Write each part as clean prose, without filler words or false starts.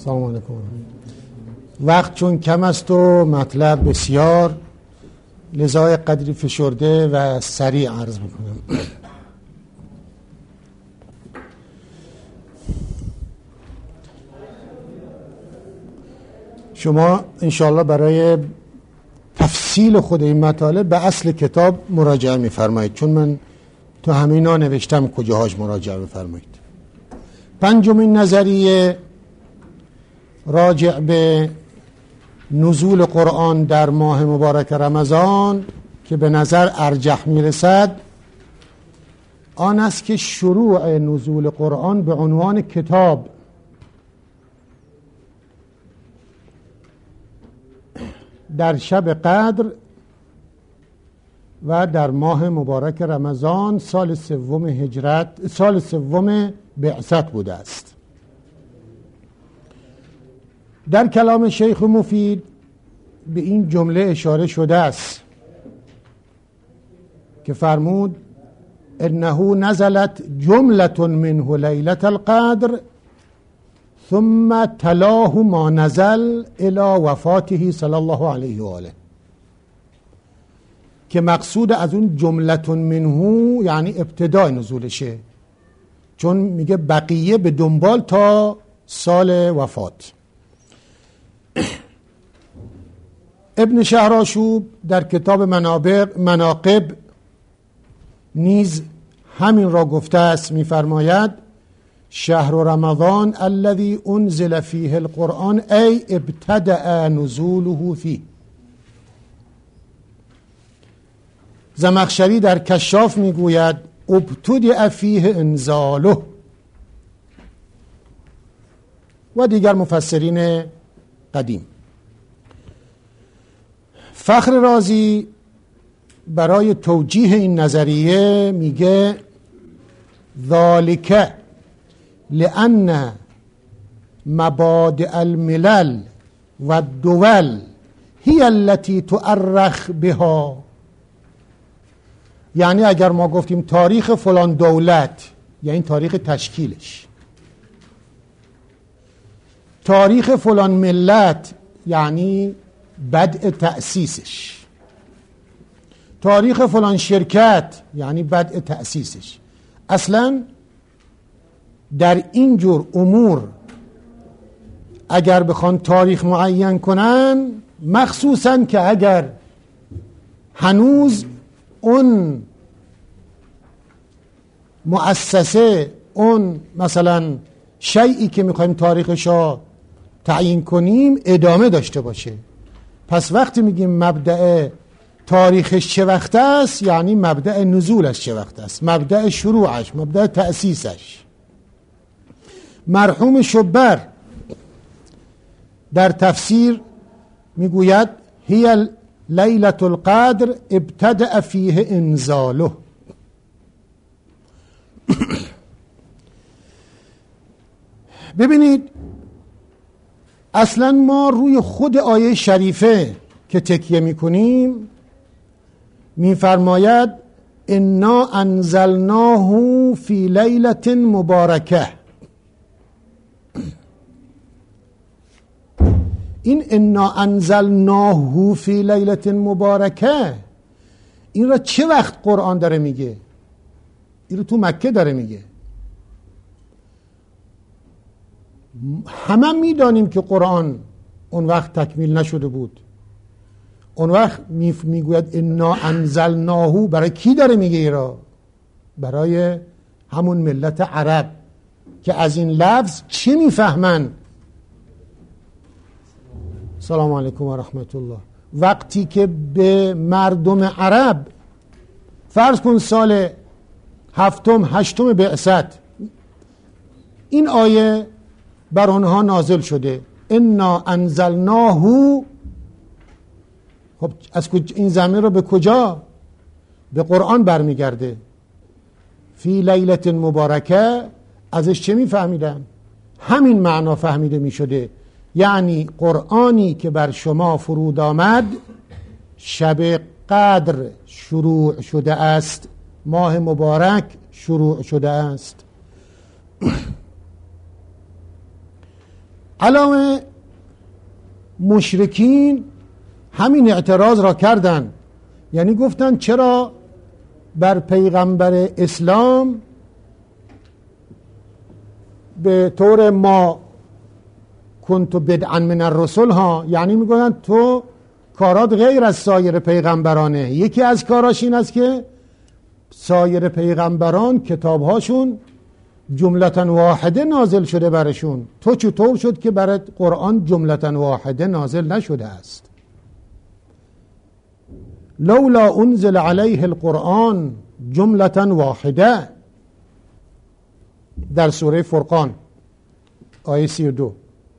سلام علیکم. وقت چون کم است و مطلب بسیار، لذا قدری فشرده و سریع عرض میکنم. شما انشاءالله برای تفصیل خود این مطالب به اصل کتاب مراجعه میفرمایید، چون من تو همینا نوشتم کجاهاش مراجعه میفرمایید. پنجمین نظریه راجع به نزول قرآن در ماه مبارک رمضان که به نظر ارجح میرسد آن است که شروع نزول قرآن به عنوان کتاب در شب قدر و در ماه مبارک رمضان سال سوم هجرت، سال سوم بعثت بوده است. در کلام شیخ مفید به این جمله اشاره شده است که فرمود انه نزلت جملة منه لیلة القدر ثم تلاه ما نزل الى وفاته صلی الله علیه و آله، که مقصود از اون جملة منه یعنی ابتدای نزولشه، چون میگه بقیه به دنبال تا سال وفات. ابن شهرآشوب در کتاب مناقب نیز همین را گفته است، میفرماید شهر رمضان الذي انزل فيه القرآن ای ابتدأ نزوله فيه. زمخشری در کشاف میگوید ابتدأ فيه انزاله، و دیگر مفسرین قدیم. فخر رازی برای توجیه این نظریه میگه ذالک لأن مبادئ الملل و الدول هی التي تؤرخ بها، یعنی اگر ما گفتیم تاریخ فلان دولت یعنی تاریخ تشکیلش، تاریخ فلان ملت یعنی بدء تأسیسش، تاریخ فلان شرکت یعنی بدء تأسیسش. اصلا در این جور امور اگر بخوان تاریخ معین کنن، مخصوصا که اگر هنوز اون مؤسسه، اون مثلا شیئی که میخوایم تاریخشو تعیین کنیم ادامه داشته باشه، پس وقتی میگیم مبدأ تاریخش چه وقت است یعنی مبدأ نزولش چه وقت است، مبدأ شروعش، مبدأ تأسیسش. مرحوم شبر در تفسیر میگوید هی لیلة القدر ابتدأ فیه انزاله. ببینید اصلا ما روی خود آیه شریفه که تکیه میکنیم میفرماید انا انزلناه فی لیلة مبارکه. این انا انزلناه فی لیلة مبارکه این را چه وقت قرآن داره میگه؟ این رو تو مکه داره میگه. همه میدانیم که قرآن اون وقت تکمیل نشده بود. اون وقت میگوید انا انزلناه، برای کی داره میگه ای را؟ برای همون ملت عرب که از این لفظ چی میفهمن؟ سلام علیکم و رحمت الله. وقتی که به مردم عرب فرض کن سال هفتم هشتم بعثت این آیه بر آنها نازل شده انا انزلناه، خب از این ضمیر رو به کجا؟ به قرآن برمیگرده. فی لیلة مبارکه ازش چه میفهمیدن؟ همین معنا فهمیده میشده، یعنی قرآنی که بر شما فرود آمد شب قدر شروع شده است، ماه مبارک شروع شده است. علاوه مشرکین همین اعتراض را کردن، یعنی گفتن چرا بر پیغمبر اسلام به طور ما کنت بدعا من الرسل ها، یعنی میگویند تو کارات غیر از سایر پیغمبرانه. یکی از کاراش این است که سایر پیغمبران کتابهاشون جملتا واحده نازل شده برشون، تو چطور شد که برای قرآن جملتا واحده نازل نشده است؟ لولا انزل علیه القرآن جملتا واحده، در سوره فرقان آیه 32.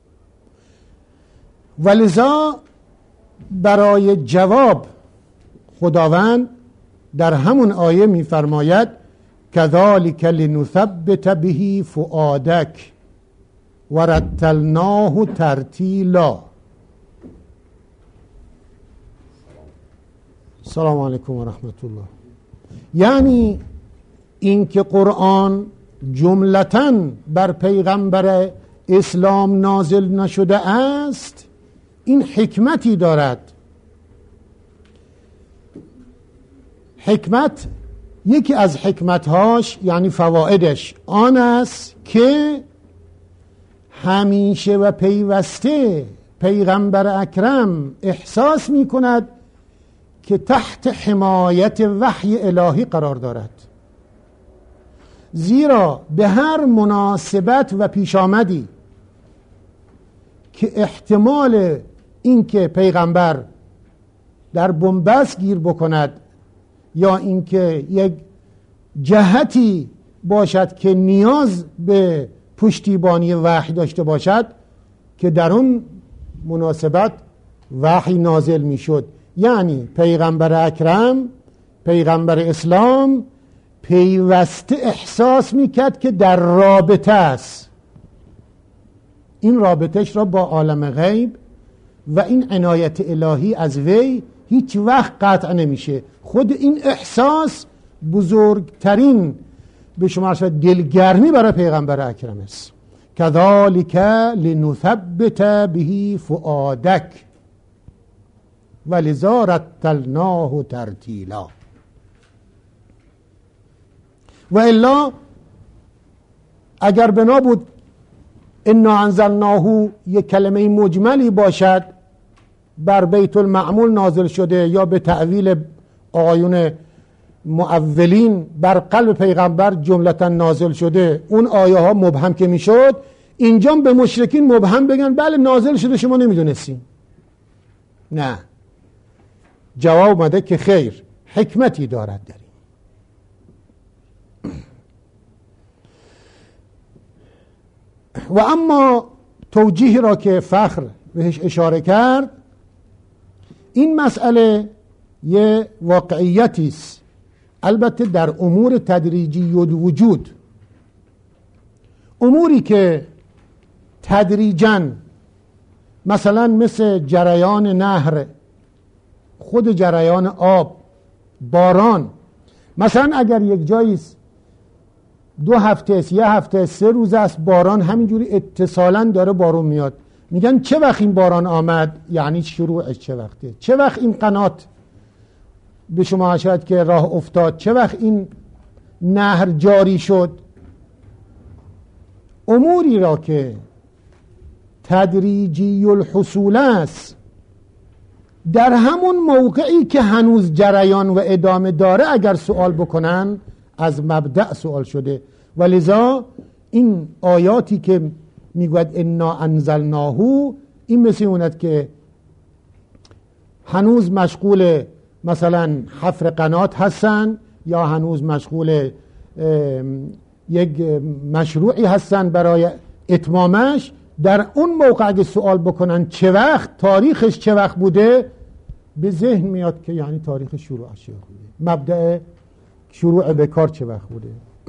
ولذا برای جواب خداوند در همون آیه می‌فرماید کذالک لنثبت به فؤادک ورتلناه ترتیلا. السلام علیکم و رحمت الله. یعنی این که قرآن جملتاً بر پیغمبر اسلام نازل نشده است، این حکمتی دارد. حکمت، یکی از حکمتهاش یعنی فوائدش آن است که همیشه و پیوسته پیغمبر اکرم احساس می کند که تحت حمایت وحی الهی قرار دارد، زیرا به هر مناسبت و پیش آمدی که احتمال اینکه پیغمبر در بنبست گیر بکند یا اینکه یک جهتی باشد که نیاز به پشتیبانی وحی داشته باشد، که در اون مناسبت وحی نازل می شد. یعنی پیغمبر اکرم، پیغمبر اسلام پیوسته احساس می کرد که در رابطه است. این رابطهش را با عالم غیب و این عنایت الهی از وی هیچ وقت قطع نمیشه. خود این احساس بزرگترین به شما دلگرمی برای پیغمبر اکرم است. کذالک لنثبت به فؤادک ولذا رتلناه ترتیلا. و الا اگر بنا بود انا انزلناه یک کلمه مجملی باشد بر بیت المعمول نازل شده یا به تعویل آیون مؤولین بر قلب پیغمبر جملتا نازل شده، اون آیه ها مبهم که میشد، اینجا به مشرکین مبهم بگن بله نازل شده شما نمیدونستین. نه، جواب اومده که خیر، حکمتی دارد در این. و اما توجیهی را که فخر بهش اشاره کرد، این مسئله یه واقعیتی است، البته در امور تدریجی وجود، اموری که تدریجاً، مثلا مثل جریان نهر، خود جریان آب، باران، مثلا اگر یک جایی 2 هفته است، 1 هفته، 3 روز است باران همینجوری اتصالاً داره بارون میاد، میگن چه وقت این باران آمد، یعنی شروعش چه وقته، چه وقت این قنات به شما شاید که راه افتاد، چه وقت این نهر جاری شد. اموری را که تدریجی الحصول است، در همون موقعی که هنوز جریان و ادامه داره اگر سوال بکنن از مبدأ سوال شده. ولذا این آیاتی که میگوید انا انزلناه، این مثل اوند که هنوز مشغول مثلا حفر قنات هستن یا هنوز مشغول یک مشروعی هستن برای اتمامش، در اون موقع اگه سوال بکنن چه وقت، تاریخش چه وقت بوده، به ذهن میاد که یعنی تاریخ شروعش چه وقت بوده، مبدأ شروع به کار چه وقت بوده.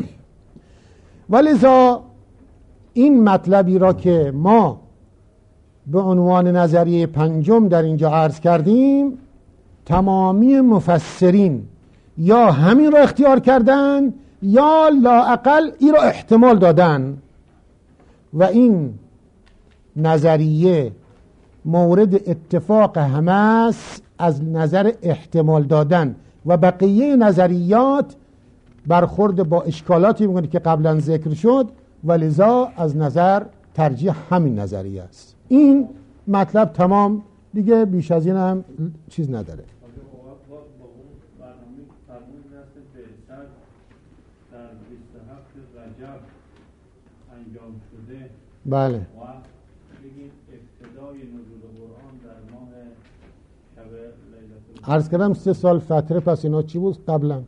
ولذا این مطلبی را که ما به عنوان نظریه پنجم در اینجا عرض کردیم، تمامی مفسرین یا همین را اختیار کردن یا لااقل این را احتمال دادن و این نظریه مورد اتفاق همه است از نظر احتمال دادن و بقیه نظریات برخورد با اشکالاتی میکنه که قبلا ذکر شد و لذا از نظر ترجیح همین نظریه است. این مطلب تمام دیگه، بیش از این هم چیز نداره. بله. عرض کردم 3 سال فتره، پس اینا چی بود قبلا؟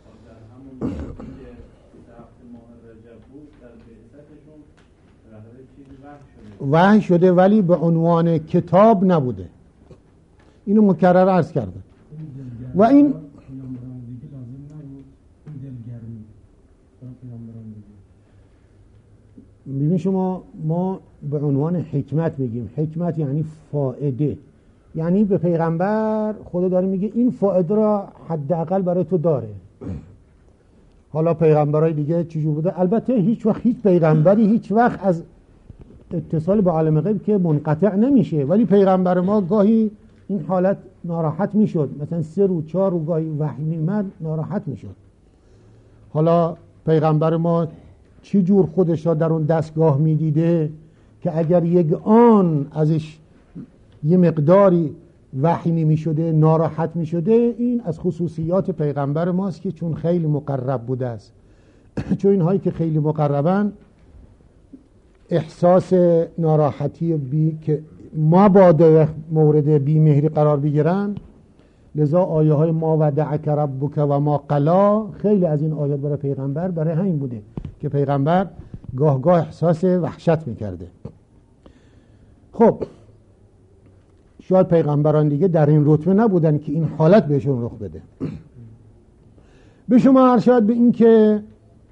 وحی شده ولی به عنوان کتاب نبوده. اینو مکرر عرض کردم. و این ببین شما، ما به عنوان حکمت میگیم. حکمت یعنی فائده، یعنی به پیغمبر خدا داره میگه این فائده را حداقل برای تو داره. حالا پیغمبرای دیگه چجور بوده؟ البته هیچ وقت هیچ پیغمبری هیچ وقت از اتصال به عالم غیب که منقطع نمیشه، ولی پیغمبر ما گاهی این حالت ناراحت میشد، مثلا 3 روز 4 روز گاهی وحی میمد ناراحت میشد. حالا پیغمبر ما چی جور خودش را در اون دستگاه میدیده که اگر یک آن ازش یه مقداری وحی نمیشده ناراحت میشده؟ این از خصوصیات پیغمبر ماست که چون خیلی مقرب بوده است. چون اینهایی که خیلی مقربن احساس ناراحتی که ما با مورد بیمهری قرار بگیرن، لذا آیه های ما ودعک ربک و ما قلا، خیلی از این آیات برای پیغمبر برای همین بوده که پیغمبر گاه گاه احساس وحشت میکرده. خب شاید پیغمبران دیگه در این رتبه نبودن که این حالت بهشون رخ بده. به شما ارشاد به این که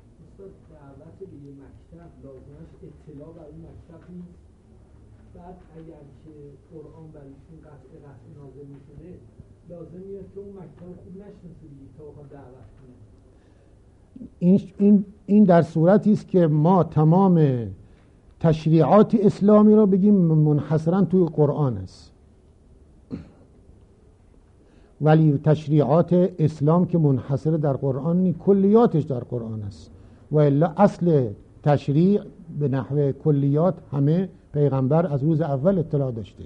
اگر که قرآن برایشون قطع نازل میشده لازمیه که اون مکتب خوب نشناسه تا بخواد دعوت کنه. این در صورتی است که ما تمام تشریعات اسلامی رو بگیم منحصرا توی قرآن است، ولی تشریعات اسلام که منحصر در قرآن نی، کلیاتش در قرآن است. و الا اصل تشریع به نحو کلیات همه پیغمبر از روز اول اطلاع داشته.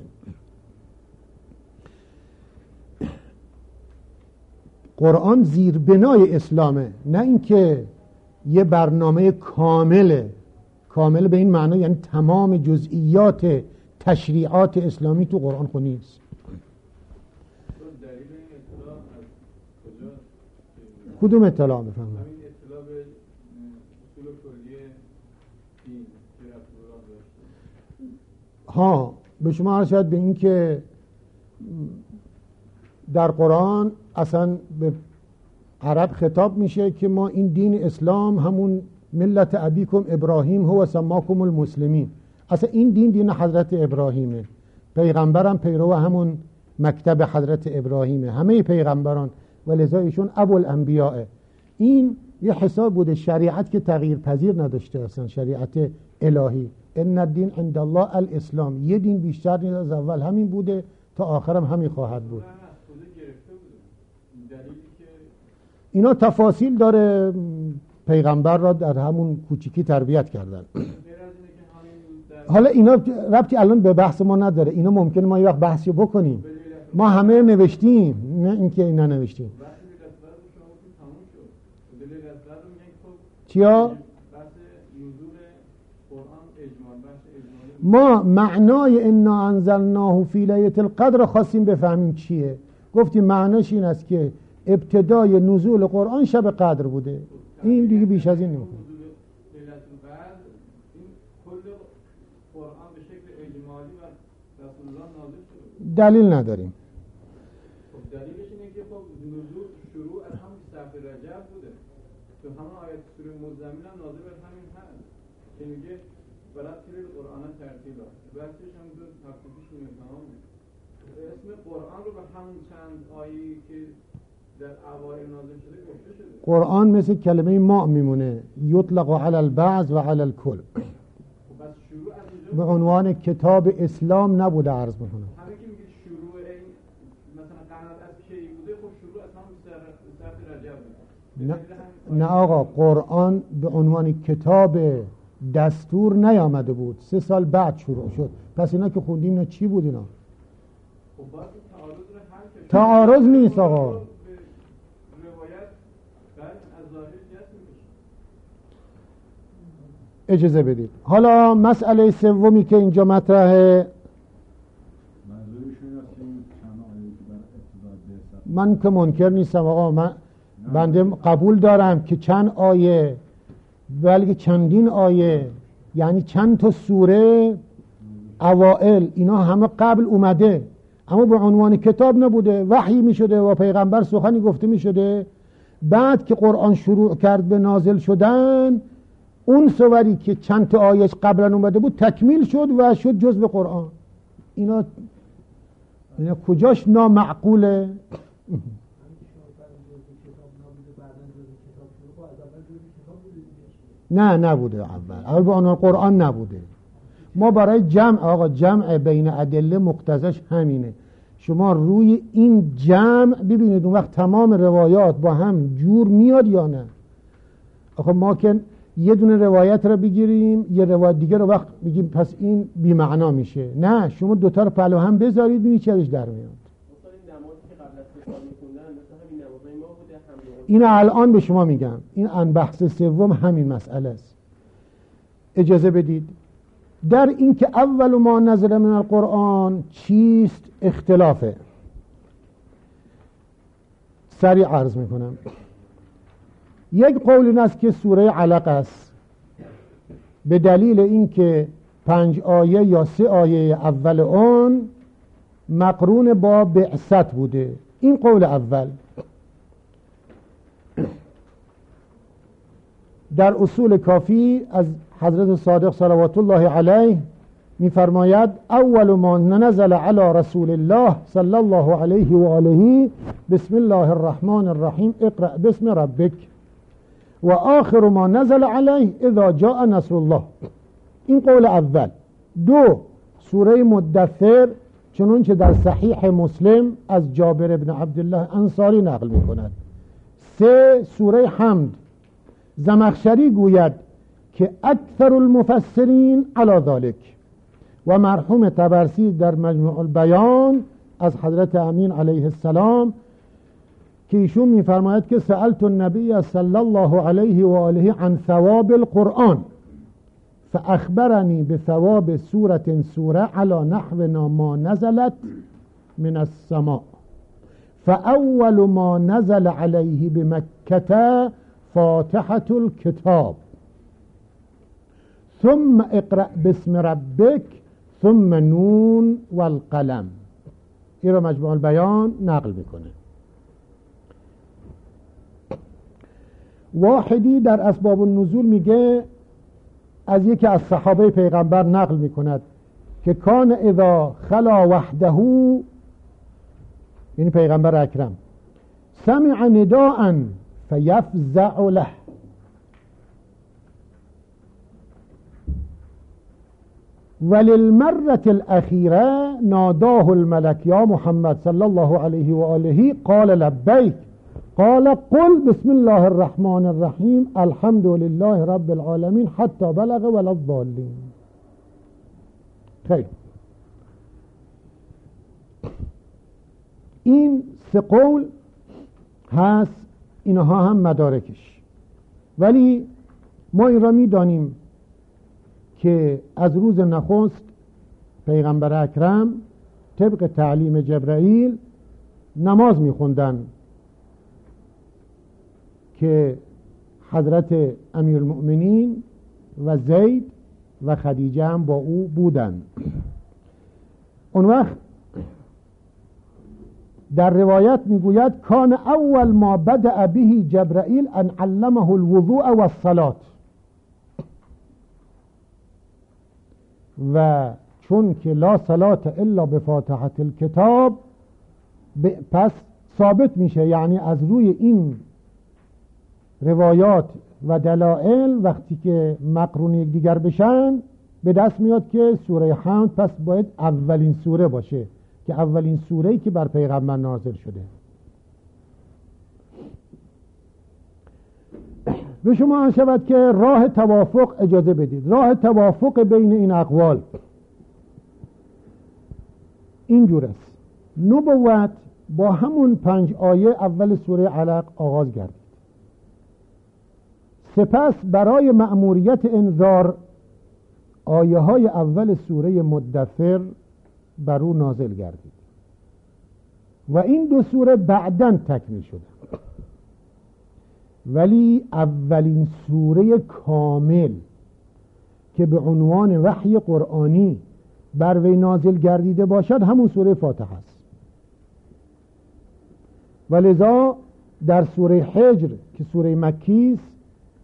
قرآن زیربنای اسلامه، نه اینکه یه برنامه کامل به این معنی یعنی تمام جزئیات تشریعات اسلامی تو قرآن خود نیست. کدوم اطلاع بفهمم؟ ها، به شما عرض شد به این که در قرآن اصلا به عرب خطاب میشه که ما این دین اسلام همون ملت ابیکم ابراهیم هو سماکم المسلمین، اصلا این دین حضرت ابراهیمه، پیغمبرم پیرو همون مکتب حضرت ابراهیمه، همه پیغمبران و لذا ایشون ابو الانبیاء. این یه حساب بوده، شریعت که تغییر پذیر نداشته، اصلا شریعت الهی ان الدین عند الله الاسلام، یه دین بیشتر نیست، از اول همین بوده تا آخرم همین خواهد بود. اینا تفاصیل داره، پیغمبر را در همون کوچیکی تربیت کردن. حالا اینا ربطی الان به بحث ما نداره، اینا ممکنه ما یه وقت بحثی بکنیم، ما همه نوشتیم، نه اینکه اینا نوشتیم. چیا؟ ما معنای انا انزلناه فی لیلة القدر خواستیم بفهمیم چیه. گفتیم معناش این است که ابتدای نزول قرآن شب قدر بوده، این دیگه بیش از این نمیخواد. دلیل نداریم. دلیلش اینه که خب نزول شروع از همون صفحه رجب بوده، تو همون آیات سوره مزمل هم نازل بر همین هست که میگه ورتل القرآن ترتیلا، بحثش هم دو هفته پیش تمام اسم قرآن رو به همون چند آیه‌ای که در اوایل نازل شده گفته شده. قرآن مثل کلمه ما میمونه، یطلق علی البعض و علی الکل. به عنوان کتاب اسلام نبوده. عرض میکنم همه که میگه شروع این مثلا قنات از کی بوده، خب شروع از همون سر رجب نه آقا، قرآن به عنوان کتاب دستور نیامده بود، 3 سال بعد شروع شد. پس اینا که خوندیم اینا چی بود اینا؟ خب باید تعارض رو حل کنیم. تعارض نیست آقا. روایت بعد از ظاهر جهت میشه. اجازه بدید. حالا مسئله سومی که اینجا مطرحه، من که منکر نیستم آقا، بنده قبول دارم که چند آیه، بلکه چندین آیه، یعنی چند تا سوره اوائل، اینا همه قبل اومده، اما به عنوان کتاب نبوده، وحی می شده و پیغمبر سخنی گفته می شده. بعد که قرآن شروع کرد به نازل شدن، اون سوری که چند تا آیش قبلا اومده بود تکمیل شد و شد جزء قرآن. اینا کجاش نامعقوله؟ نه نبوده. اول به عنوان قرآن نبوده. ما برای جمع بین ادله مقتضاش همینه. شما روی این جمع ببینید اون وقت تمام روایات با هم جور میاد یا نه. آخه ما که یه دونه روایت رو بگیریم یه روایت دیگه رو وقت بگیم پس این بی معنا میشه. نه، شما دوتا رو پلو هم بذارید ببینید چرش در میاد. این الان به شما میگم، این بحث سوم همین مسئله است. اجازه بدید. در این که اول ما نزل من القرآن چیست اختلافه. سریع عرض میکنم. یک قول این است که سوره علق است، به دلیل اینکه 5 آیه یا 3 آیه اول اون مقرون با بعثت بوده. این قول اول. در اصول کافی از حضرت صادق صلوات الله علیه می‌فرماید اول ما نزل علی رسول الله صلی الله علیه و آله بسم الله الرحمن الرحیم اقرأ باسم ربک و آخر ما نزل علیه اذا جاء نصر الله. این قول اول. 2 سوره مدثر چنانچه در صحیح مسلم از جابر بن عبدالله انصاری نقل می‌کند. 3 سوره حمد. زمخشری گوید که اکثر المفسرین علی ذلك و مرحوم طبرسی در مجموع البیان از حضرت امین علیه السلام که ایشون میفرماید که سألت النبی صلی الله علیه و آله عن ثواب القرآن فاخبرنی بثواب سوره علی نحو ما نزلت من السماء فاول ما نزل علیه بمکة فاتحة الكتاب ثم اقرأ باسم ربك ثم نون والقلم. این را مجموع البیان نقل میکنه. واحدی در اسباب النزول میگه، از یکی از صحابه پیغمبر نقل میکند که کان اذا خلا وحده، یعنی پیغمبر اکرم، سمع نداء فیفزع له وللمرة الأخيرة ناداه الملك يا محمد صلى الله عليه وآله قال لبيك قال قل بسم الله الرحمن الرحيم الحمد لله رب العالمين حتى بلغ ولا الضالين. خیلی این 3 قول هست، اینها هم مدارکش. ولی ما این را می دانیم که از روز نخست پیغمبر اکرم طبق تعلیم جبرائیل نماز می خوندن که حضرت امیرالمؤمنین و زید و خدیجه هم با او بودن. اون وقت در روایت میگوید کان اول ما بدأ به جبرائیل ان علمه الوضوء و الصلاة، و چون که لا صلاة الا بفاتحة الکتاب پس ثابت میشه، یعنی از روی این روایات و دلائل وقتی که مقرون یک دیگر بشن به دست میاد که سوره حمد پس باید اولین سوره باشه که اولین سوره‌ای که بر پیغمبر نازل شده. به شما عرض شود که راه توافق اجازه بدید. راه توافق بین این اقوال اینجور است: نبوت با همون 5 آیه اول سوره علق آغاز گردید، سپس برای مأموریت انذار آیه های اول سوره مدثر بر او نازل گردید و این 2 سوره بعداً تکمیل شده. ولی اولین سوره کامل که به عنوان وحی قرآنی بر وی نازل گردیده باشد همون سوره فاتحه است. ولذا در سوره حجر که سوره مکی است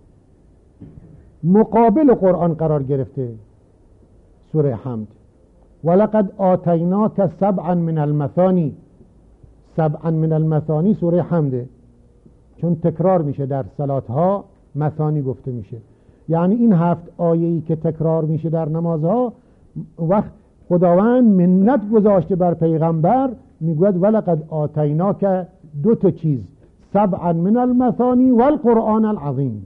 مقابل قرآن قرار گرفته سوره حمد. ولقد آتیناک 7 من المثانی. 7 من المثانی سوره حمده، چون تکرار میشه در صلاتها مثانی گفته میشه، یعنی این 7 آیه‌ای که تکرار میشه در نمازها وقت خداوند منت گذاشته بر پیغمبر میگوید ولقد آتیناک 2 تا چیز: 7 من المثانی و القرآن العظیم.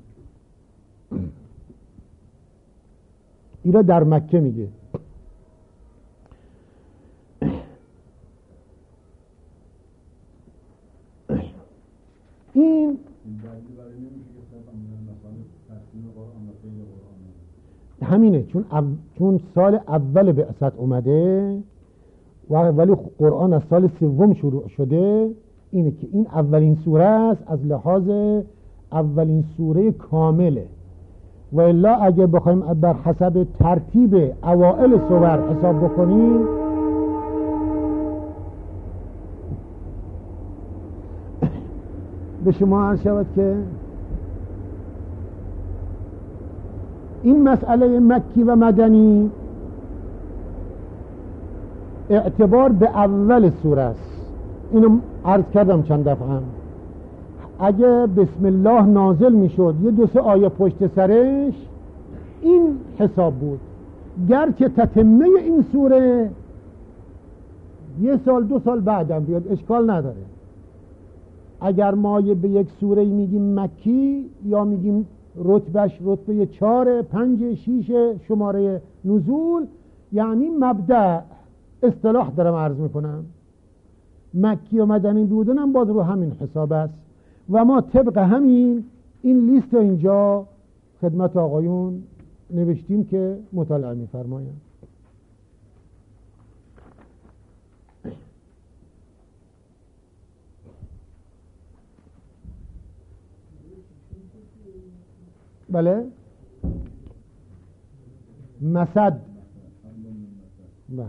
اینا در مکه میگه. این همینه، چون سال اول بعثت اومده ولی قرآن از سال 3 شروع شده. اینه که این اولین سوره است، از لحاظ اولین سوره کامله. و الا اگه بخوایم بر حسب ترتیب اوائل سور حساب بکنیم به شما عرض شود که این مسئله مکی و مدنی اعتبار به اول سوره است. اینو عرض کردم چند دفعه هم. اگه بسم الله نازل میشد 2-3 آیه پشت سرش این حساب بود، گرچه تتمه این سوره 1 سال 2 سال بعدم بیاد اشکال نداره. اگر ما به یک سوره میگیم مکی یا میگیم رتبهش رتبه 4 5 6 شماره نزول، یعنی مبدأ اصطلاح دارم عرض میکنم. مکی و مدنی بودنم باز رو همین حساب است و ما طبق همین این لیست اینجا خدمت آقایون نوشتیم که مطالعه می‌فرمایند. بله مسد. بله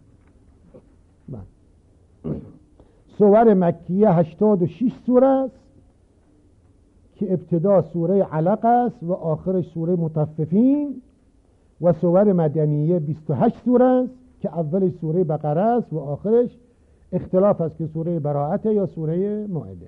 سور مکیه 86 سوره است که ابتدا سوره علق است و آخرش سوره مطففین، و سور مدنیه 28 سوره است که اولش سوره بقره است و آخرش اختلاف است که سوره براءت یا سوره مائده.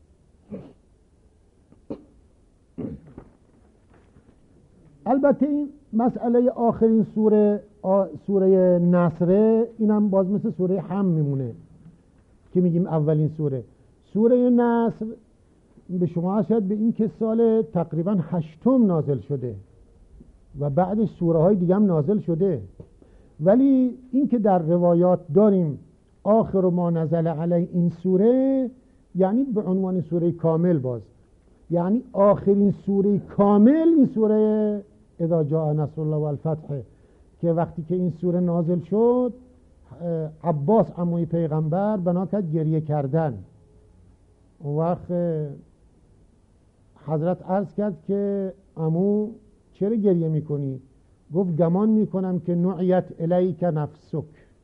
البته این مسئله آخرین سوره نصر اینم باز مثل سوره حم میمونه که میگیم اولین سوره نصر به شما شاید به این که سال تقریبا 8 نازل شده و بعدش سوره های دیگه هم نازل شده، ولی این که در روایات داریم آخر ما نزل علی این سوره یعنی به عنوان سوره کامل، باز یعنی آخرین سوره کامل این سوره اذا جاء نصر الله والفتح که وقتی که این سوره نازل شد عباس عموی پیغمبر بنا کرد گریه کردن. اون وقت حضرت عرض کرد که عمو چرا گریه میکنی؟ گفت گمان میکنم که نعیت الیک نفسک،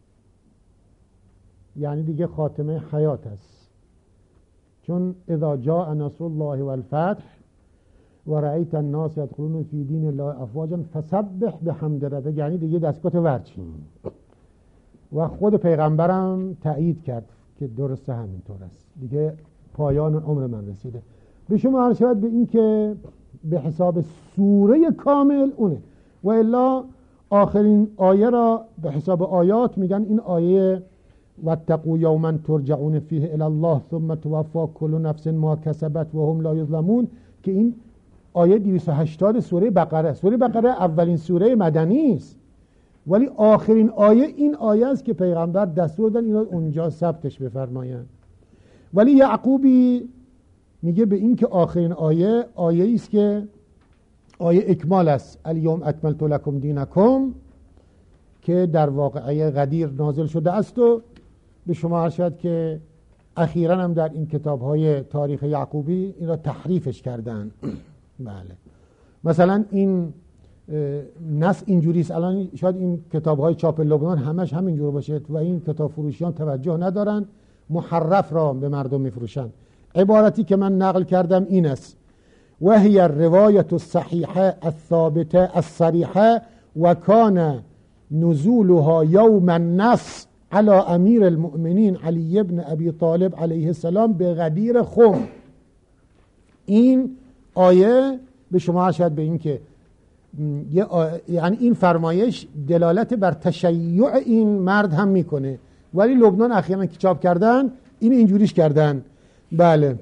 یعنی دیگه خاتمه حیات است، چون اذا جاء نصر الله والفتح و رأیت الناس يدخلون فی دین الله افواجا فسبح بحمد ربک، یعنی دیگه دستگاه ورچین. و خود پیغمبرم تایید کرد که درسته همینطور است، دیگه پایان عمر من رسیده. به شما عرض شود به این که به حساب سوره کامل اونه، و الا آخرین آیه را به حساب آیات میگن این آیه واتقوا یوما ترجعون فیه الی الله ثم توفی کل نفس ما کسبت و هم لا یظلمون، که این آیه 280 سوره بقره. سوره بقره اولین سوره مدنی است، ولی آخرین آیه این آیه است که پیغمبر دستور دادن اینا اونجا ثبتش بفرمایند. ولی یعقوبی میگه به این که آخرین آیه آیه است که آیه اکمال است، الیوم اکملت لکم دینکم، که در واقعه غدیر نازل شده است و به شما عرض شد که اخیراً هم در این کتاب‌های تاریخ یعقوبی این را تحریفش کردن. بله، مثلا این نص اینجوری است، الان شاید این کتاب‌های چاپ لبنان همش همینجور باشه و این کتاب فروشیان توجه ندارن، محرف را به مردم میفروشن. عبارتی که من نقل کردم این است: و هی الروایت الصحیحه الثابته الصریحه و کان نزولها یوم النصر علی امیر المؤمنین علی ابن ابی طالب علیه السلام به غدیر خم. این آیه به شما شاید به این که یعنی این فرمایش دلالت بر تشیع این مرد هم میکنه، ولی لبنان اخیراً که چاپ کردن این اینجوریش کردن. بله،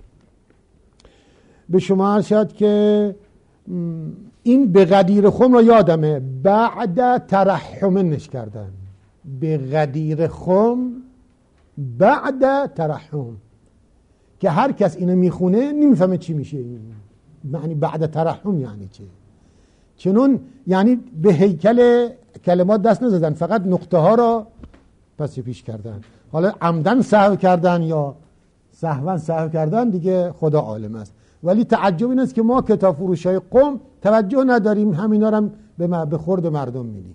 به شما عرض شد که این به غدیر خم را یادمه بعد ترحمنش کردن، به غدیر خم بعد ترحم، که هر کس اینو میخونه نمیفهمه چی میشه، معنی بعد ترحم یعنی چه. چنون یعنی به هیکل کلمات دست نزدن، فقط نقطه ها را پس پیش کردن. حالا عمدن سهو کردن یا سهوا سهو کردن دیگه خدا عالم است، ولی تعجب این است که ما کتاب فروشای قم توجه نداریم، همینا رو به خورد مردم میدیم.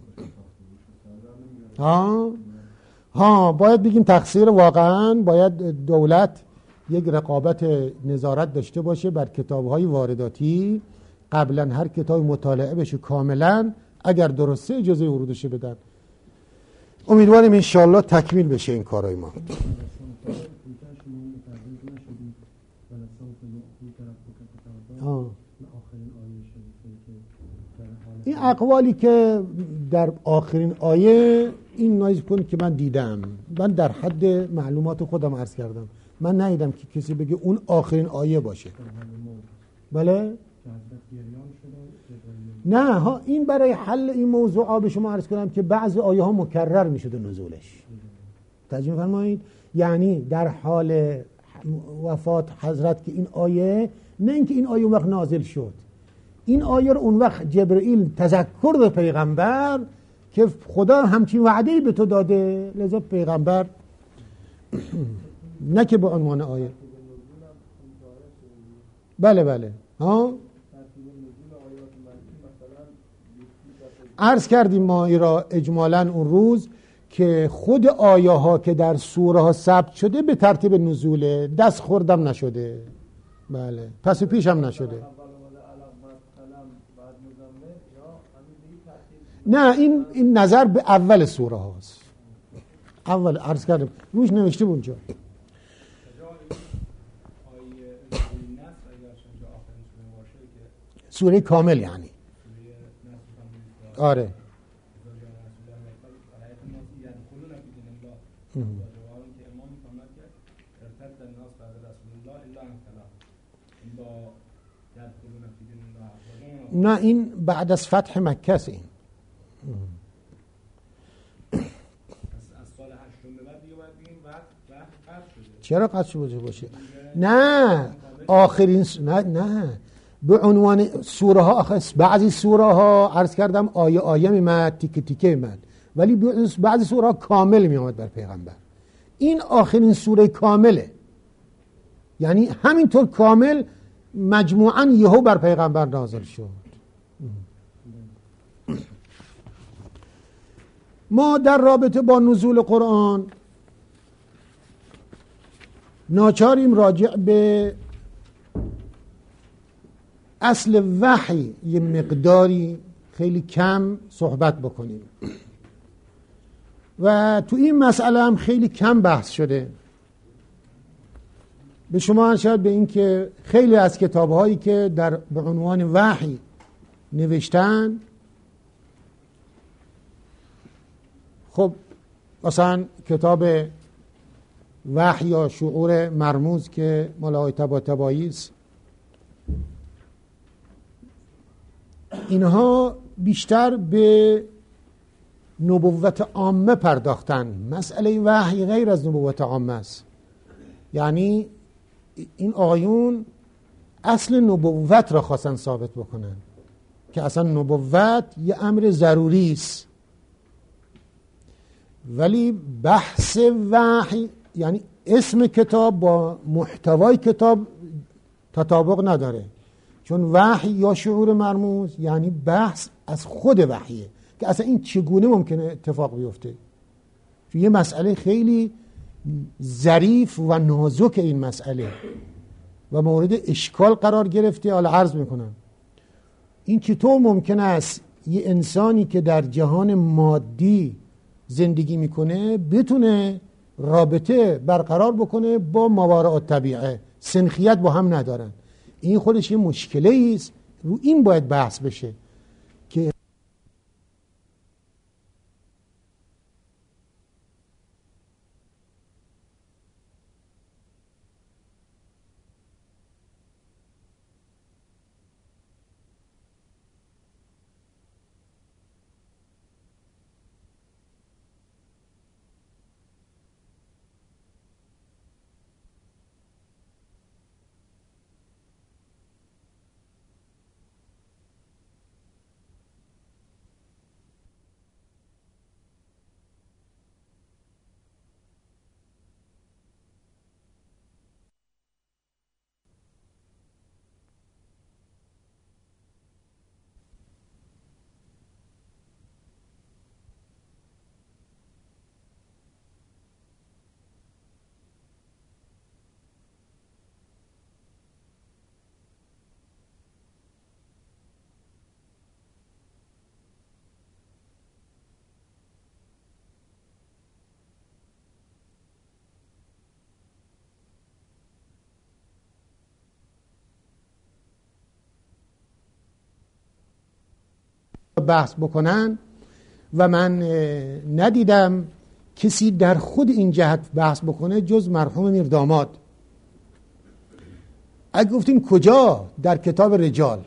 باید بگیم تقصیر، واقعا باید دولت یک رقابت نظارت داشته باشه بر کتاب‌های وارداتی، قبلا هر کتاب مطالعه بشه کاملا، اگر درسته اجازه ورودش بدن. امیدواریم انشالله تکمیل بشه این کارای ما. این اقوالی که در آخرین آیه این نایز کن که من دیدم، من در حد معلومات خودم عرض کردم، من ندیدم که کسی بگه اون آخرین آیه باشه. بله؟ نه ها، این برای حل این موضوع به شما عرض کنم که بعضی آیه ها مکرر می شده نزولش. ترجمه فرمایید، یعنی در حال وفات حضرت که این آیه، نه اینکه این آیه اون وقت نازل شد، این آیه رو اون وقت جبرئیل تذکر به پیغمبر که خدا همچین وعده‌ای به تو داده، لذا پیغمبر نه که به عنوان آیه. بله عرض کردیم ما ای را اجمالاً اون روز که خود آیه ها که در سوره ها ثبت شده به ترتیب نزوله، دست خوردم نشده. بله، پس پیش هم نشده. نه، این نظر به اول سوره هاست. اول عرض کردم روش نوشته اونجا. سوره کامل یعنی. آره. نه، این بعد از فتح مکه است. این چرا قطع باشه؟ نه، آخرین نه به عنوان سوره ها، بعضی سوره ها عرض کردم آیه میمد، تیکه تیکه میمد، ولی بعضی سوره ها کامل میامد بر پیغمبر. این آخرین سوره کامله، یعنی همینطور کامل مجموعاً یهو بر پیغمبر نازل شد. ما در رابطه با نزول قرآن ناچاریم راجع به اصل وحی یه مقداری خیلی کم صحبت بکنیم و تو این مسئله هم خیلی کم بحث شده. به شما ارشاد به این که خیلی از کتاب‌هایی که به عنوان وحی نوشتن خب مثلا کتاب وحی یا شعور مرموز که مال آقای طباطبایی است، اینها بیشتر به نبوت عامه پرداختن. مسئله وحی غیر از نبوت عامه است. یعنی این آقایون اصل نبوت را خواستن ثابت بکنن که اصلا نبوت یه امر ضروری است، ولی بحث وحی یعنی اسم کتاب با محتوای کتاب تطابق نداره، چون وحی یا شعور مرموز یعنی بحث از خود وحیه که اصلا این چگونه ممکنه اتفاق بیفته. یه مسئله خیلی ظریف و نازک این مسئله و مورد اشکال قرار گرفته. حالا عرض میکنم این چطور ممکن است یه انسانی که در جهان مادی زندگی میکنه بتونه رابطه برقرار بکنه با ماوراء الطبیعه، سنخیت با هم ندارن. این خودش یه مشکله است، رو این باید بحث بشه که بحث بکنن و من ندیدم کسی در خود این جهت بحث بکنه جز مرحوم میرداماد. اگه گفتیم کجا؟ در کتاب رجال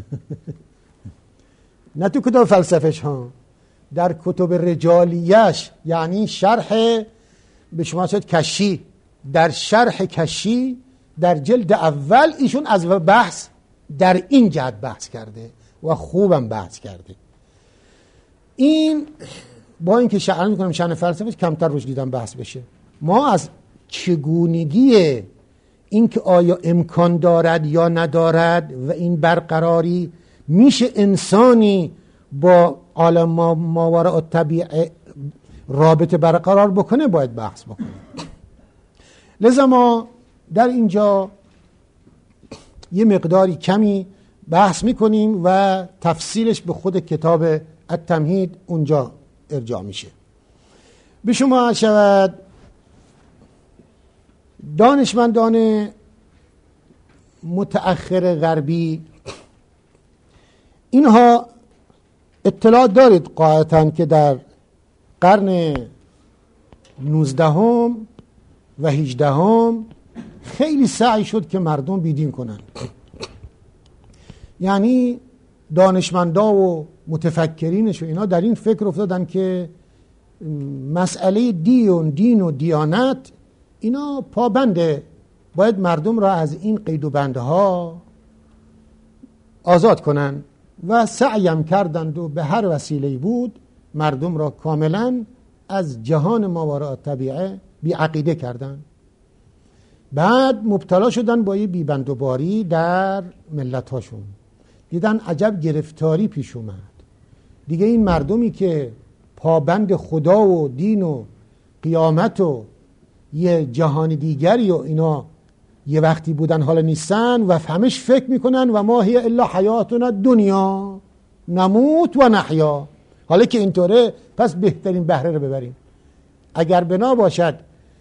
نه تو کتاب فلسفهش ها، در کتب رجالیش، یعنی شرح به شما شد کشی، در شرح کشی در جلد اول ایشون از بحث در این جهت بحث کرده و خوبم بحث کرده. این با اینکه شأن میکنم شأن فلسفه کمتر روش دیدم بحث بشه. ما از چگونگی اینکه آیا امکان دارد یا ندارد و این برقراری میشه انسانی با عالم ماوراء الطبیعه رابطه برقرار بکنه باید بحث بکنه. لذا ما در اینجا یه مقداری کمی بحث میکنیم و تفصیلش به خود کتاب التمهید اونجا ارجاع میشه. به شما شود دانشمندان متأخر غربی اینها اطلاع دارید قاعدتاً که در قرن 19 و 18 خیلی سعی شد که مردم بیدین کنن. یعنی دانشمندا و متفکرینش و اینا در این فکر افتادن که مسئله دین و دیانت اینا پابنده، باید مردم را از این قید و بندها آزاد کنن و سعیم کردند و به هر وسیله‌ای بود مردم را کاملا از جهان ماوراء الطبیعه بی عقیده کردند. بعد مبتلا شدن با یه بیبندوباری در ملت هاشون، دیدن عجب گرفتاری پیش اومد. دیگه این مردمی که پابند خدا و دین و قیامت و یه جهان دیگری و اینا یه وقتی بودن حالا نیستن و همش فکر میکنن و ما هی الا حیاتنا دنیا نموت و نحیا. حالا که اینطوره پس بهترین بهره رو ببریم. اگر بنا باشد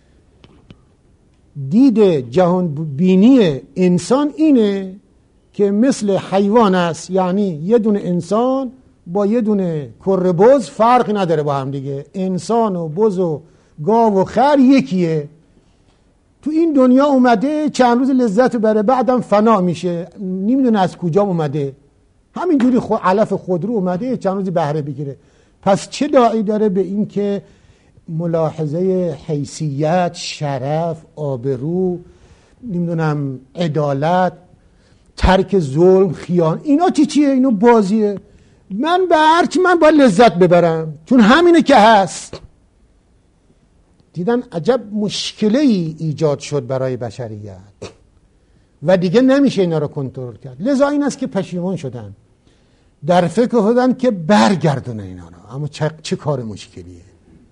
دید جهان بینی انسان اینه که مثل حیوان است، یعنی یه دونه انسان با یه دونه کره بز فرقی نداره با هم دیگه. انسان و بز و گاو و خر یکیه. تو این دنیا اومده چند روز لذت بره، بعدم فنا میشه، نمیدونه از کجا اومده، همینجوری علف خودرو اومده چند روز بهره بگیره. پس چه داعی داره به این که ملاحظه حیثیت، شرف، آبرو، نمیدونم عدالت، ترک ظلم، خیانت، اینا چیه؟ اینو بازیه. من به هرچی من باید لذت ببرم چون همینه که هست. دیدن عجب مشکلی ایجاد شد برای بشریت و دیگه نمیشه اینا رو کنترل کرد. لذا این است که پشیمان شدن، در فکر شدن که برگردونه اینا رو. اما چه کار مشکلیه،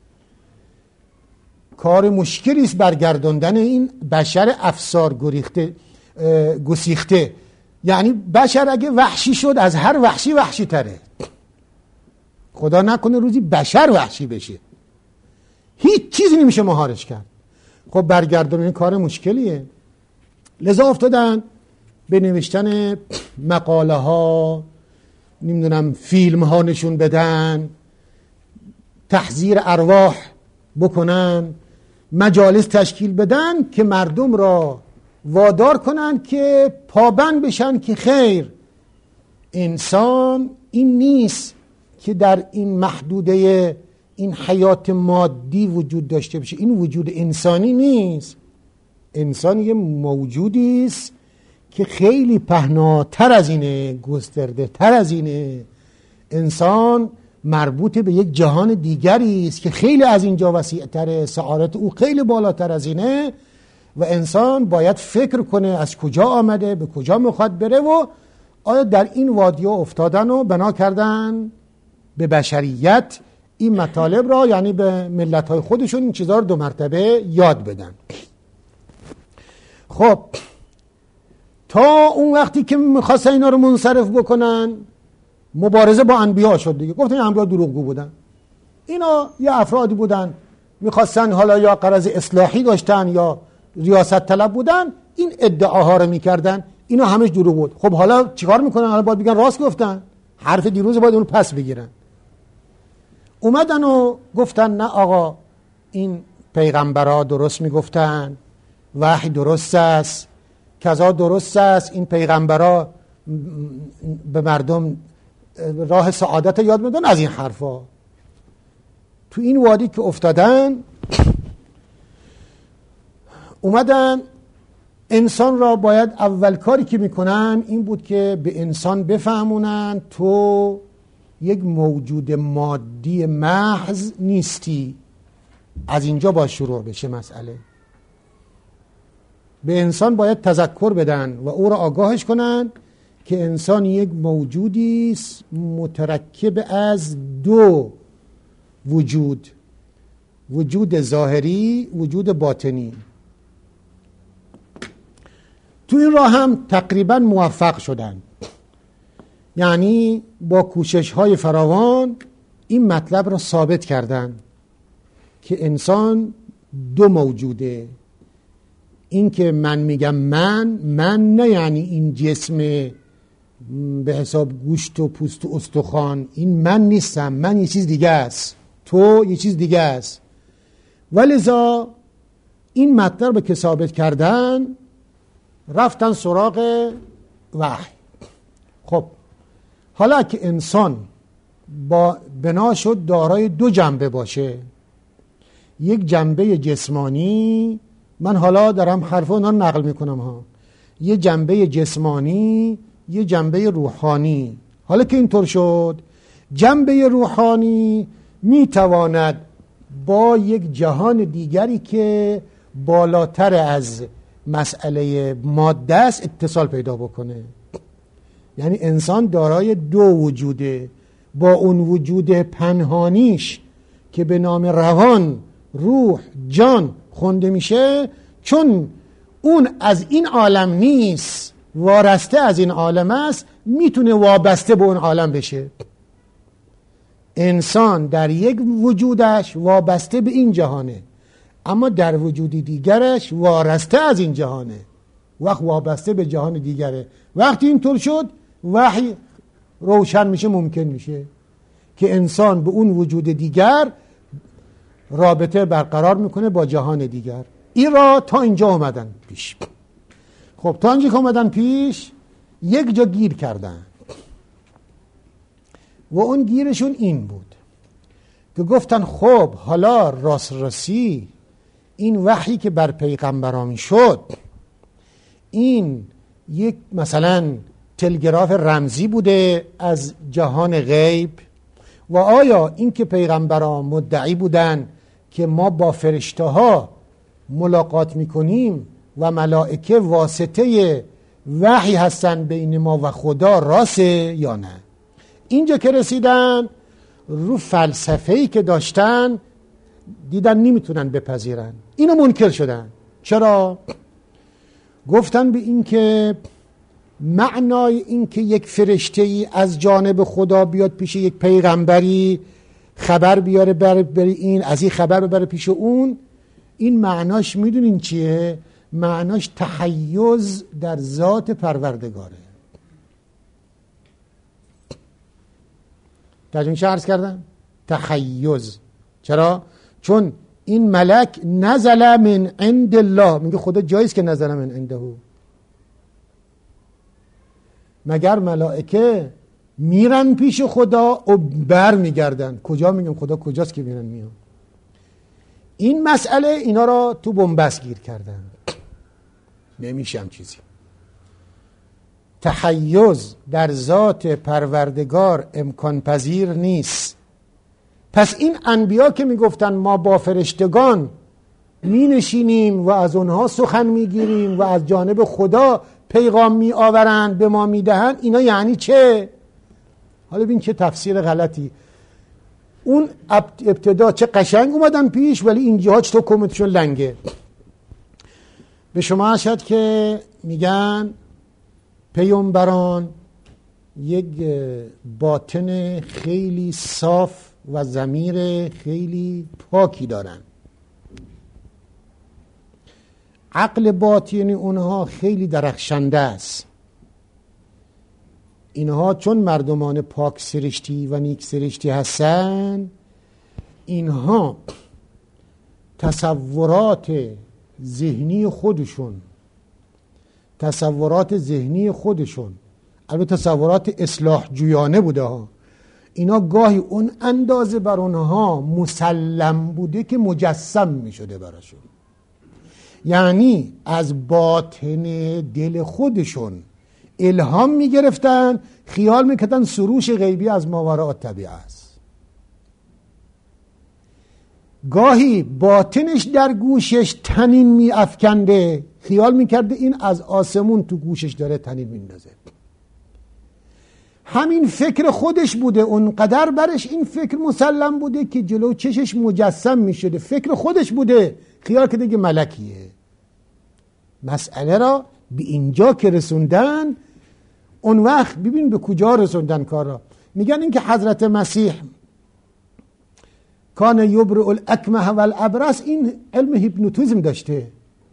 کار مشکلی است برگردوندن این بشر افسار گسیخته. یعنی بشر اگه وحشی شد از هر وحشی وحشی تره. خدا نکنه روزی بشر وحشی بشه، هیچ چیزی نمیشه مهارش کرد. خب برگردوندن این کار مشکلیه. لذا افتادن به نوشتن مقاله ها، نمیدونم فیلم ها نشون بدن، تحذیر ارواح بکنن، مجالس تشکیل بدن که مردم را وادار کنن که پابند بشن که خیر، انسان این نیست که در این محدوده این حیات مادی وجود داشته باشه. این وجود انسانی نیست. انسان یه موجودی است که خیلی پهناتر از اینه، گسترده تر از اینه. انسان مربوط به یک جهان دیگری است که خیلی از اینجا وسیع‌تره، سعادت او خیلی بالاتر از اینه و انسان باید فکر کنه از کجا آمده، به کجا میخواد بره و آیا در این وادی‌ها افتادن و بنا کردن به بشریت این مطالب را، یعنی به ملت‌های خودشون این چیزها رو 2 مرتبه یاد بدن. خب تا اون وقتی که میخواستن اینا رو منصرف بکنن، مبارزه با انبیا شد دیگه. گفتن انبیا دروغگو بودن. اینا یه افرادی بودن میخواستن، حالا یا غرض اصلاحی داشتن یا ریاست طلب بودن، این ادعاها رو میکردن. اینا همش دروغ بود. خب حالا چیکار میکنن؟ حالا باید بگن راست گفتن، حرف دیروز باید اون پس بگیرن. اومدن و گفتن نه آقا، این پیغمبرها درست میگفتن، وحی درست است، کذا درست است، این پیغمبرها به مردم راه سعادت یاد میدن، از این حرفا. تو این وادی که افتادن، اومدن انسان را باید اول کاری که میکنن این بود که به انسان بفهمونن تو یک موجود مادی محض نیستی. از اینجا باید شروع بشه مسئله. به انسان باید تذکر بدن و او را آگاهش کنن که انسان یک موجودی است مترکب از 2 وجود، وجود ظاهری، وجود باطنی. تو این راه هم تقریبا موفق شدن، یعنی با کوشش های فراوان این مطلب را ثابت کردن که انسان 2 موجوده. این که من میگم من نه یعنی این جسم به حساب گوشت و پوست و استخوان، این من نیستم، من یه چیز دیگه است، تو یه چیز دیگه است. ولذا این مطلب رو که ثابت کردن رفتن سراغ وحی. خب حالا که انسان بنا شد دارای 2 جنبه باشه، یک جنبه جسمانی، من حالا دارم حرف اونا نقل میکنم ها، یه جنبه جسمانی، یه جنبه روحانی. حالا که اینطور شد، جنبه روحانی میتواند با یک جهان دیگری که بالاتر از مسئله ماده است اتصال پیدا بکنه. یعنی انسان دارای 2 وجوده، با اون وجود پنهانیش که به نام روان، روح، جان خونده میشه، چون اون از این عالم نیست، وارسته از این عالم است، میتونه وابسته به اون عالم بشه. انسان در یک وجودش وابسته به این جهانه، اما در وجودی دیگرش وارسته از این جهانه، وقت وابسته به جهان دیگره. وقتی اینطور شد وحی روشن میشه، ممکن میشه. که انسان به اون وجود دیگر رابطه برقرار میکنه با جهان دیگر. این را تا اینجا اومدن پیش. خب تا اینجا که اومدن پیش یک جا گیر کردن و اون گیرشون این بود که گفتن خب حالا راستی این وحی که بر پیغمبران شد این یک مثلا تلگراف رمزی بوده از جهان غیب و آیا این که پیغمبران مدعی بودن که ما با فرشته ها ملاقات میکنیم و ملائکه واسطه وحی هستن بین ما و خدا راسته یا نه؟ اینجا که رسیدن رو فلسفه‌ای که داشتن دیدن نمیتونن بپذیرن، اینو منکر شدن. چرا؟ گفتن به این که معنای این که یک فرشته‌ای از جانب خدا بیاد پیش یک پیغمبری خبر بیاره بره این از این خبر ببره پیش اون، این معناش میدونین چیه؟ معناش تحیز در ذات پروردگاره. ترجمه چه عرض کردم؟ تحیز. چرا؟ چون این ملک نزل من عند الله، میگه خدا جاییست که نزل من عنده. مگر ملائکه میرن پیش خدا و بر میگردن؟ کجا میگم خدا کجاست که میرن میان؟ این مسئله اینا را تو بنبست گیر کردن. نمیشم چیزی. تحیز در ذات پروردگار امکان پذیر نیست. پس این انبیا که میگفتن ما با فرشتگان می نشینیم و از اونها سخن میگیریم و از جانب خدا پیغام می آورند به ما میدهند، اینا یعنی چه؟ حالا ببین چه تفسیر غلطی. اون ابتدا چه قشنگ اومدن پیش، ولی اینجاها چطور کمتشون لنگه. به شما شد که میگن پیامبران یک باطن خیلی صاف و ضمیر خیلی پاکی دارن، عقل باطنی اونها خیلی درخشنده است. اینها چون مردمان پاک سرشتی و نیک سرشتی هستن، اینها تصورات ذهنی خودشون البته تصورات اصلاح جویانه بوده ها، اینا گاهی اون اندازه بر اونها مسلم بوده که مجسم می شده براشون. یعنی از باطن دل خودشون الهام می گرفتن، خیال می کردن سروش غیبی از ماوراء الطبیعه است. گاهی باطنش در گوشش طنین می افکنده، خیال می کرده این از آسمون تو گوشش داره طنین می اندازه. همین فکر خودش بوده، اونقدر برش این فکر مسلم بوده که جلو چشش مجسم می شده. فکر خودش بوده، خیال کرده که ملکیه. مسئله را به اینجا که رسوندن، اون وقت ببین به کجا رسوندن کار را. میگن این که حضرت مسیح کان یبرئ الاکمه و الابرص، این علم هیپنوتیزم داشته.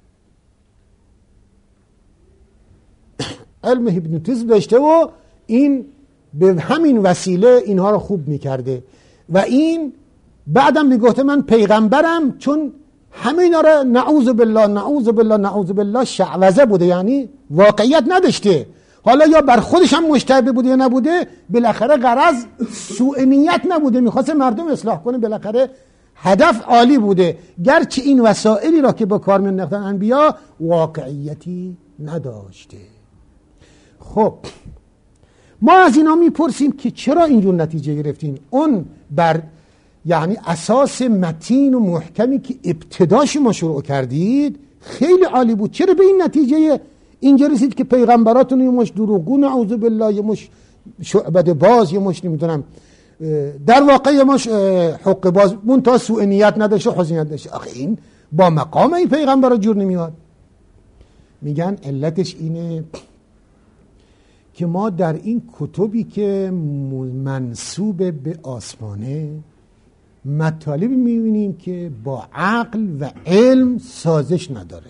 علم هیپنوتیزم داشته و این به همین وسیله اینها رو خوب میکرده و این بعدم میگفته من پیغمبرم، چون همه اینا را نعوذ بالله شعوذه بوده، یعنی واقعیت نداشته. حالا یا بر خودش هم مشتبه بوده یا نبوده، بالاخره غرض سوء نیت نبوده، میخواست مردم اصلاح کنه، بالاخره هدف عالی بوده، گرچه این وسائلی را که با کار می‌انداختن انبیا واقعیتی نداشته. خب ما از اینا میپرسیم که چرا اینجور نتیجه گرفتین؟ اون بر یعنی اساس متین و محکمی که ابتداش ما شروع کردید خیلی عالی بود، چرا به این نتیجه اینجا رسید که پیغمبراتون یه مش دروغگو نعوذ بالله، یه مش شعبده باز، یه مش نمیدونم در واقع یه مش حق باز، منتها سوء نیت نداشته، حسن نیت داشته. آخه این با مقام این پیغمبر جور نمیاد. میگن علتش اینه که ما در این کتبی که منسوب به آسمانه مطالبی میبینیم که با عقل و علم سازش نداره.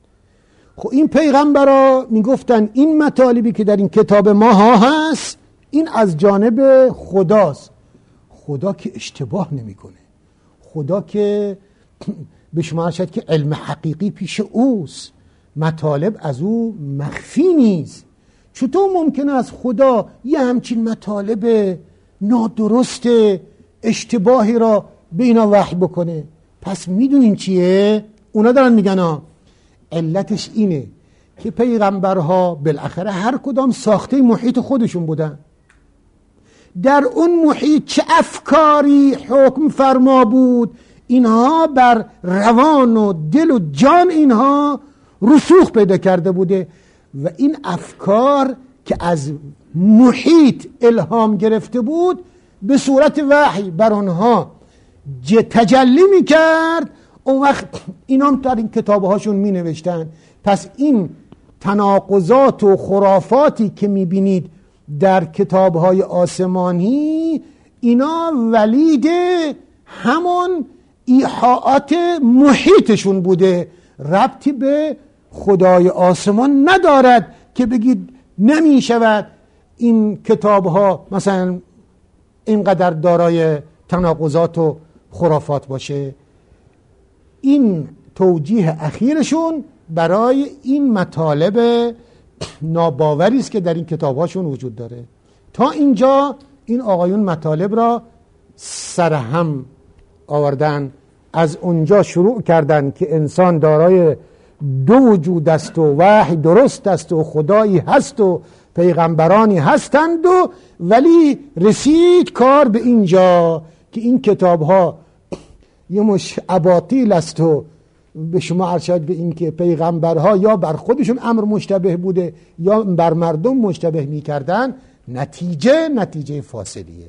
خب این پیغمبرا میگفتن این مطالبی که در این کتاب ما ها هست، این از جانب خداست. خدا که اشتباه نمیکنه، خدا که به شما ارشد که علم حقیقی پیش اوست، مطالب از او مخفی نیست. چطور ممکنه از خدا یه همچین مطالب نادرست اشتباهی را به اینا وحی بکنه؟ پس میدونین چیه؟ اونا دارن میگن علتش اینه که پیغمبرها بالاخره هر کدام ساخته محیط خودشون بودن. در اون محیط چه افکاری حکم فرما بود، اینها بر روان و دل و جان اینها رسوخ پیدا کرده بوده و این افکار که از محیط الهام گرفته بود به صورت وحی بر آنها تجلی میکرد. اون وقت اینا هم در این کتابهاشون می نوشتن. پس این تناقضات و خرافاتی که میبینید در کتابهای آسمانی، اینا ولید همان ایحاءات محیطشون بوده، ربطی به خدای آسمان ندارد که بگید نمی شود این کتابها مثلا اینقدر دارای تناقضات و خرافات باشه. این توجیه اخیرشون برای این مطالب ناباوری است که در این کتابهاشون وجود داره. تا اینجا این آقایون مطالب را سرهم آوردن، از اونجا شروع کردن که انسان دارای دو وجود است و وحی درست است و خدایی هست و پیغمبرانی هستند ولی رسید کار به اینجا که این کتاب ها یه مش اباطیل است و به شما ارشاد به این که پیغمبرها یا بر خودشون امر مشتبه بوده یا بر مردم مشتبه می کردن. نتیجه فاصلیه.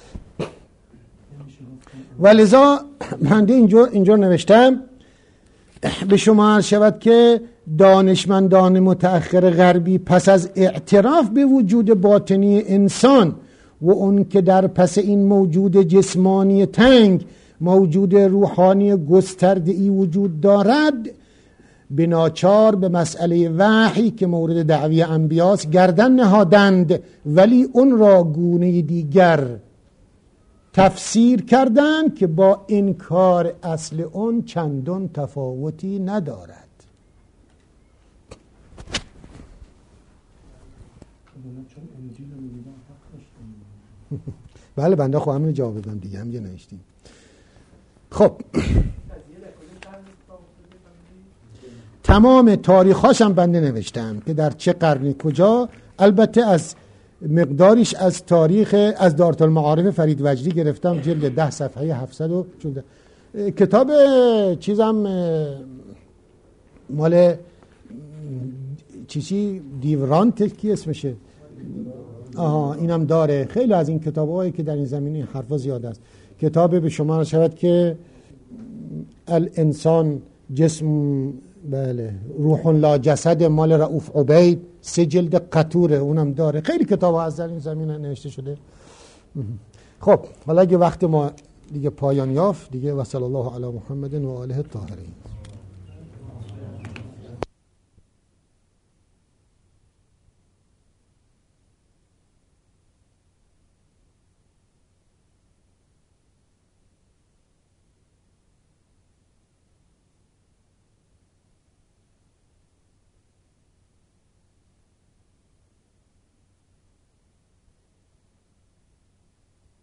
ولذا من اینجا نوشتم به شما عرض شود که دانشمندان متأخر غربی پس از اعتراف به وجود باطنی انسان و اون که در پس این موجود جسمانی تنگ موجود روحانی گسترده‌ای وجود دارد، به ناچار به مسئله وحی که مورد دعوی انبیاست گردن نهادند، ولی اون را گونه دیگر تفسیر کردند که با انکار اصل اون چندان تفاوتی ندارد. بله بنده خواهم رو جواب بدم دیگه، هم یه نوشتیم. خب تمام تاریخ‌هاشم بنده نوشتم که در چه قرنی کجا، البته از مقداریش از تاریخ از دارالمعارف فرید وجدی گرفتم، جلد 10 صفحه 714. کتاب چیزم مال چیزی دیورانت کی اسمشه، اینم داره. خیلی از این کتاب‌هایی که در این زمینه حرفا زیاد است. کتاب به شما شود که الانسان جسم، بله، روح لا جسد مال رؤوف عبید، 3 جلد قطوره، اونم داره. خیلی کتاب‌ها از در این زمینه نوشته شده. خب حالا اگه وقت ما دیگه پایان یافت دیگه، و صلی الله علی محمد و آله الطاهرین.